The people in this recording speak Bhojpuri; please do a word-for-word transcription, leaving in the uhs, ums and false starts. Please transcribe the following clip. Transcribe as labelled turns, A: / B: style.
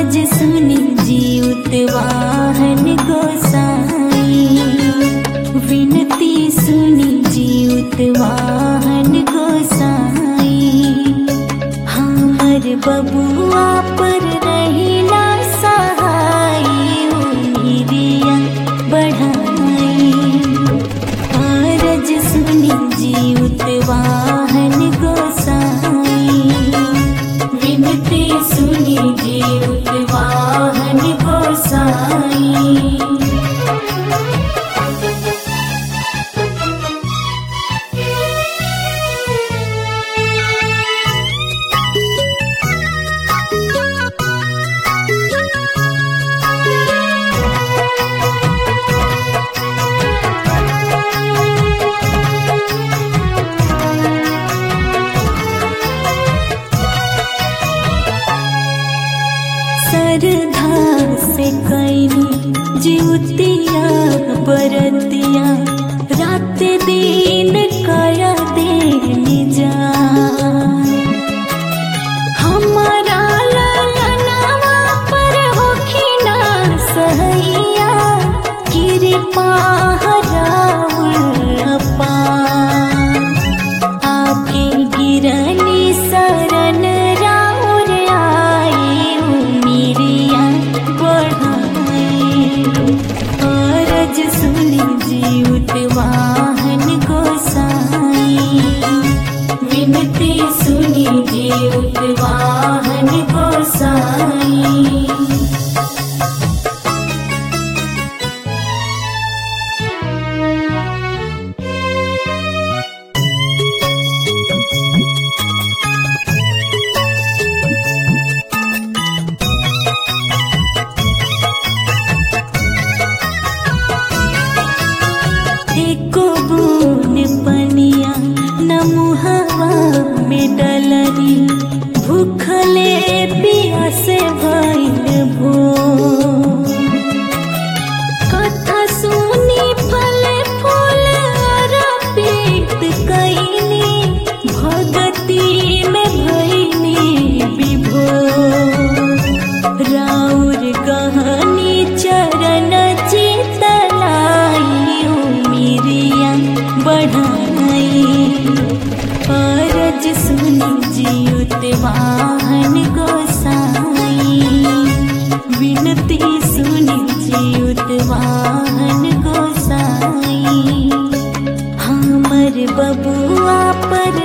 A: अरज सुनी जीउत वाहन गोसाई। विनती सुनी जीउत वाहन गोसाई। हमर बबुआ पर रहिला सहाय उम्मीदिया बढ़ाई। अरज सुनी जीउत वाहन गोसाई। विनती सुनी जीउत वाहन गोसाई। श्रद्धा से कैनी जीउतिया बरतिया। रात दिन कया देनी जान। हमारा ललनवा पर होखिना सहैया। कृपा हराउल अपार। आके गिरनी शरण राउर आई उम्मीदिया बढ़ाई। अरज सुनी जीउत वाहन गोसाई। विनती सुनी जीउत वाहन गोसाई। एको बूंद पनिया न मुहवा में डलनी। भूखले पियासे भइल भोर। कथा सुनी फल फूल अर्पित कैनी। भगती में भइनी विभोर। राउर गहनी चरण चितलाई उम्मीदिया बढ़ाई। अरज सुनी जीउत वाहन गोसाई। विनती सुनी जीउत वाहन गोसाई। हमर बबुआ पर